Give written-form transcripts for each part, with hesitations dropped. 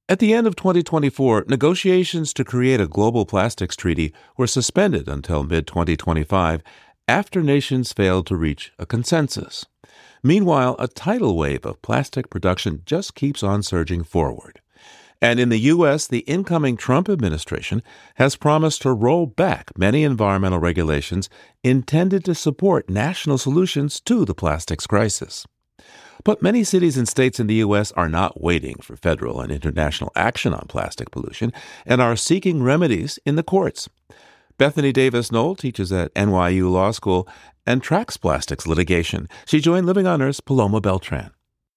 At the end of 2024, negotiations to create a global plastics treaty were suspended until mid 2025 after nations failed to reach a consensus. Meanwhile, a tidal wave of plastic production just keeps on surging forward. And in the U.S., the incoming Trump administration has promised to roll back many environmental regulations intended to support national solutions to the plastics crisis. But many cities and states in the U.S. are not waiting for federal and international action on plastic pollution and are seeking remedies in the courts. Bethany Davis Knoll teaches at NYU Law School and tracks plastics litigation. She joined Living on Earth's Paloma Beltran.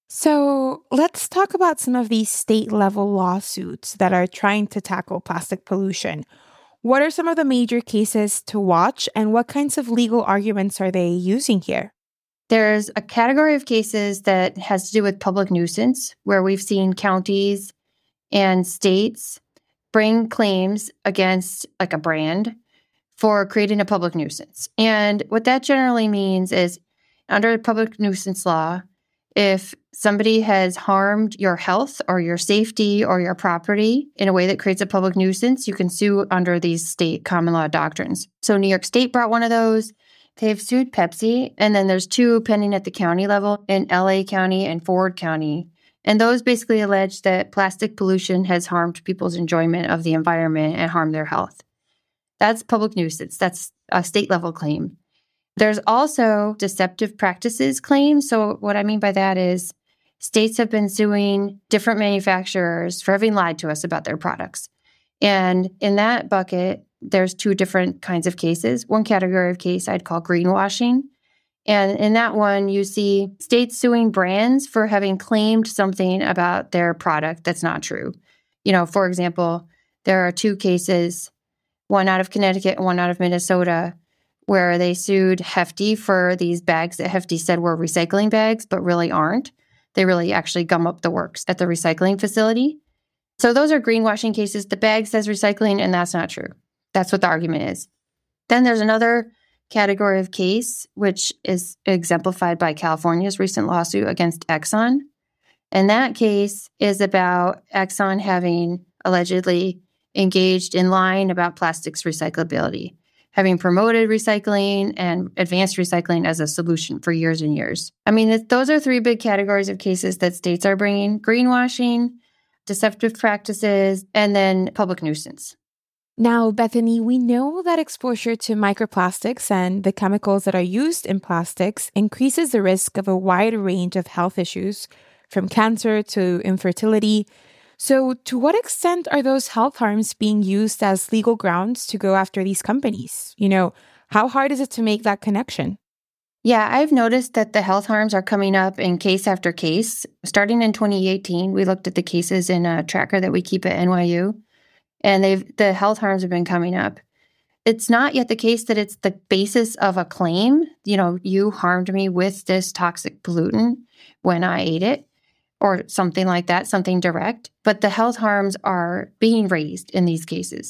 So let's talk about some of these state-level lawsuits that are trying to tackle plastic pollution. What are some of the major cases to watch, and what kinds of legal arguments are they using here? There's a category of cases that has to do with public nuisance, where we've seen counties and states bring claims against like a brand for creating a public nuisance. And what that generally means is under public nuisance law, if somebody has harmed your health or your safety or your property in a way that creates a public nuisance, you can sue under these state common law doctrines. So New York State brought one of those. They've sued Pepsi, and then there's two pending at the county level in LA County and Ford County. And those basically allege that plastic pollution has harmed people's enjoyment of the environment and harmed their health. That's public nuisance. That's a state level claim. There's also deceptive practices claims. So what I mean by that is states have been suing different manufacturers for having lied to us about their products. And in that bucket, there's two different kinds of cases. One category of case I'd call greenwashing. And in that one, you see states suing brands for having claimed something about their product that's not true. You know, for example, there are two cases, one out of Connecticut and one out of Minnesota, where they sued Hefty for these bags that Hefty said were recycling bags, but really aren't. They really actually gum up the works at the recycling facility. So those are greenwashing cases. The bag says recycling, and that's not true. That's what the argument is. Then there's another category of case, which is exemplified by California's recent lawsuit against Exxon. And that case is about Exxon having allegedly engaged in lying about plastics recyclability, having promoted recycling and advanced recycling as a solution for years and years. I mean, those are three big categories of cases that states are bringing: greenwashing, deceptive practices, and then public nuisance. Now, Bethany, we know that exposure to microplastics and the chemicals that are used in plastics increases the risk of a wide range of health issues, from cancer to infertility. So to what extent are those health harms being used as legal grounds to go after these companies? You know, how hard is it to make that connection? Yeah, I've noticed that the health harms are coming up in case after case. Starting in 2018, we looked at the cases in a tracker that we keep at NYU. And the health harms have been coming up. It's not yet the case that it's the basis of a claim. You know, you harmed me with this toxic pollutant when I ate it, or something like that, something direct. But the health harms are being raised in these cases.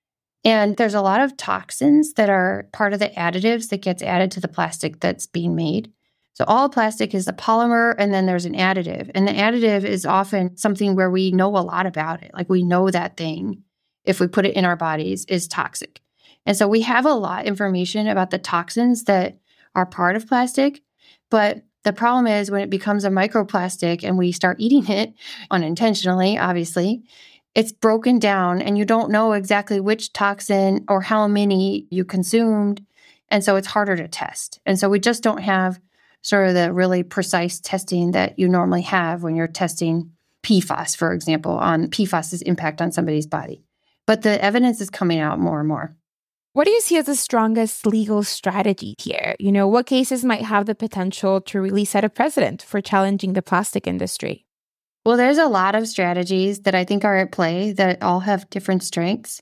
And there's a lot of toxins that are part of the additives that gets added to the plastic that's being made. So all plastic is a polymer, and then there's an additive. And the additive is often something where we know a lot about it. Like we know that thing, if we put it in our bodies, is toxic. And so we have a lot of information about the toxins that are part of plastic. But the problem is when it becomes a microplastic and we start eating it unintentionally, obviously, it's broken down and you don't know exactly which toxin or how many you consumed. And so it's harder to test. And so we just don't have sort of the really precise testing that you normally have when you're testing PFAS, for example, on PFAS's impact on somebody's body. But the evidence is coming out more and more. What do you see as the strongest legal strategy here? You know, what cases might have the potential to really set a precedent for challenging the plastic industry? Well, there's a lot of strategies that I think are at play that all have different strengths.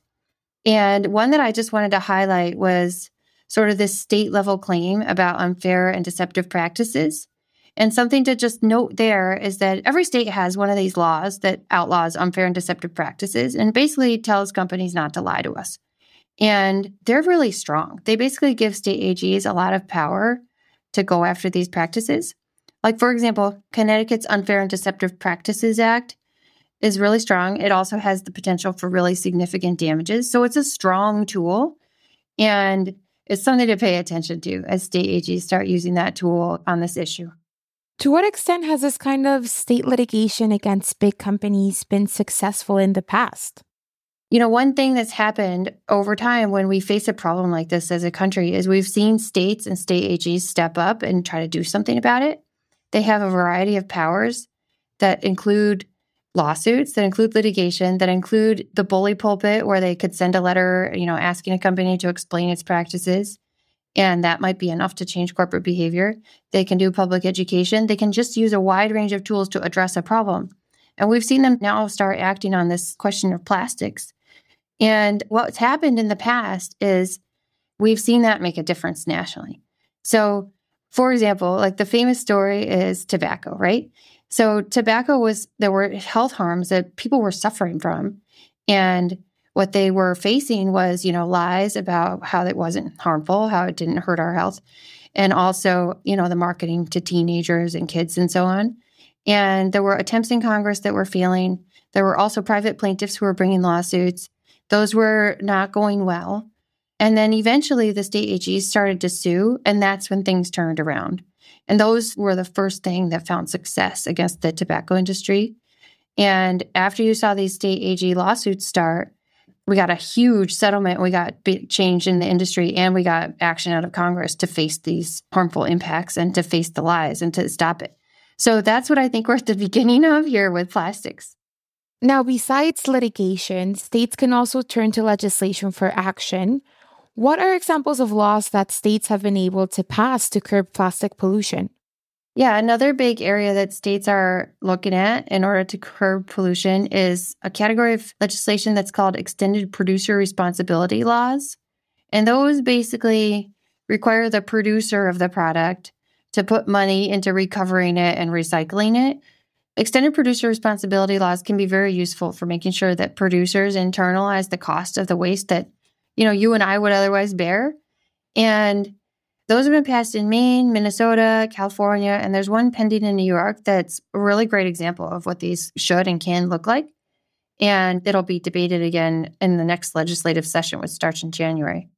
And one that I just wanted to highlight was sort of this state level claim about unfair and deceptive practices. And something to just note there is that every state has one of these laws that outlaws unfair and deceptive practices and basically tells companies not to lie to us. And they're really strong. They basically give state AGs a lot of power to go after these practices. Like, for example, Connecticut's Unfair and Deceptive Practices Act is really strong. It also has the potential for really significant damages. So it's a strong tool, and it's something to pay attention to as state AGs start using that tool on this issue. To what extent has this kind of state litigation against big companies been successful in the past? One thing that's happened over time when we face a problem like this as a country is we've seen states and state AGs step up and try to do something about it. They have a variety of powers that include lawsuits, that include litigation, that include the bully pulpit where they could send a letter, asking a company to explain its practices. And that might be enough to change corporate behavior. They can do public education. They can just use a wide range of tools to address a problem. And we've seen them now start acting on this question of plastics. And what's happened in the past is we've seen that make a difference nationally. So, for example, like the famous story is tobacco, right? So tobacco there were health harms that people were suffering from. And what they were facing was, lies about how it wasn't harmful, how it didn't hurt our health. And also, the marketing to teenagers and kids and so on. And there were attempts in Congress that were failing. There were also private plaintiffs who were bringing lawsuits. Those were not going well. And then eventually the state AGs started to sue, and that's when things turned around. And those were the first thing that found success against the tobacco industry. And after you saw these state AG lawsuits start, we got a huge settlement. We got big change in the industry, and we got action out of Congress to face these harmful impacts and to face the lies and to stop it. So that's what I think we're at the beginning of here with plastics. Now, besides litigation, states can also turn to legislation for action. What are examples of laws that states have been able to pass to curb plastic pollution? Yeah, another big area that states are looking at in order to curb pollution is a category of legislation that's called extended producer responsibility laws. And those basically require the producer of the product to put money into recovering it and recycling it. Extended producer responsibility laws can be very useful for making sure that producers internalize the cost of the waste that, you and I would otherwise bear. And those have been passed in Maine, Minnesota, California, and there's one pending in New York that's a really great example of what these should and can look like. And it'll be debated again in the next legislative session, which starts in January.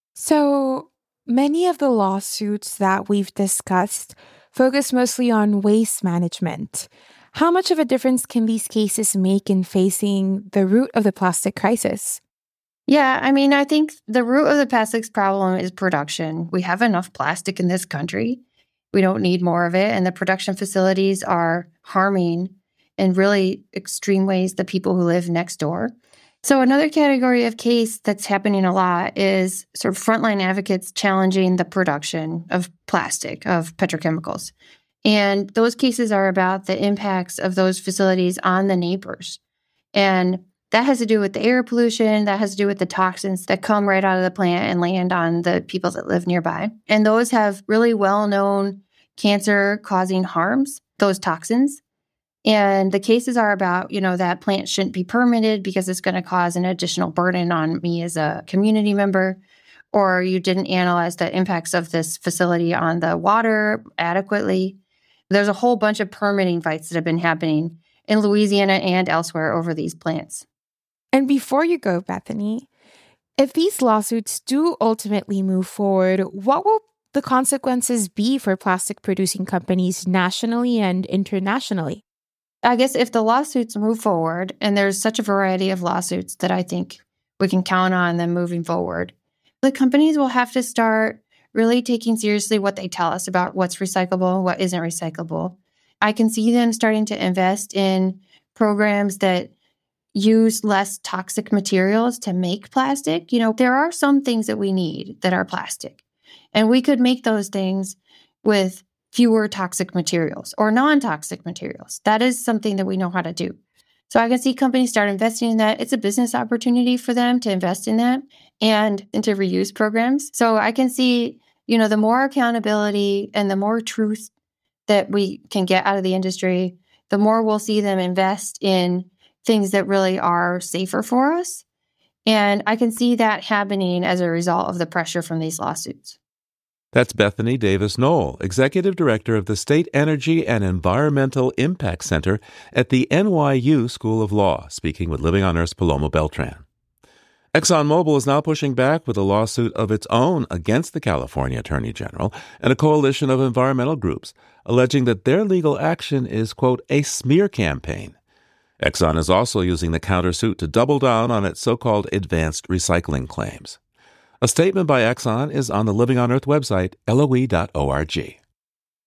So many of the lawsuits that we've discussed focus mostly on waste management. How much of a difference can these cases make in facing the root of the plastic crisis? Yeah, I think the root of the plastics problem is production. We have enough plastic in this country. We don't need more of it. And the production facilities are harming in really extreme ways the people who live next door. So another category of case that's happening a lot is sort of frontline advocates challenging the production of plastic, of petrochemicals. And those cases are about the impacts of those facilities on the neighbors. And that has to do with the air pollution, that has to do with the toxins that come right out of the plant and land on the people that live nearby. And those have really well-known cancer-causing harms, those toxins. And the cases are about, that plant shouldn't be permitted because it's going to cause an additional burden on me as a community member, or you didn't analyze the impacts of this facility on the water adequately. There's a whole bunch of permitting fights that have been happening in Louisiana and elsewhere over these plants. And before you go, Bethany, if these lawsuits do ultimately move forward, what will the consequences be for plastic producing companies nationally and internationally? I guess if the lawsuits move forward, and there's such a variety of lawsuits that I think we can count on them moving forward, the companies will have to start really taking seriously what they tell us about what's recyclable, what isn't recyclable. I can see them starting to invest in programs that use less toxic materials to make plastic. There are some things that we need that are plastic, and we could make those things with fewer toxic materials or non-toxic materials. That is something that we know how to do. So I can see companies start investing in that. It's a business opportunity for them to invest in that and into reuse programs. So I can see, the more accountability and the more truth that we can get out of the industry, the more we'll see them invest in things that really are safer for us. And I can see that happening as a result of the pressure from these lawsuits. That's Bethany Davis Knoll, Executive Director of the State Energy and Environmental Impact Center at the NYU School of Law, speaking with Living on Earth's Paloma Beltran. ExxonMobil is now pushing back with a lawsuit of its own against the California Attorney General and a coalition of environmental groups, alleging that their legal action is, quote, a smear campaign. Exxon is also using the countersuit to double down on its so-called advanced recycling claims. A statement by Exxon is on the Living on Earth website, LOE.org.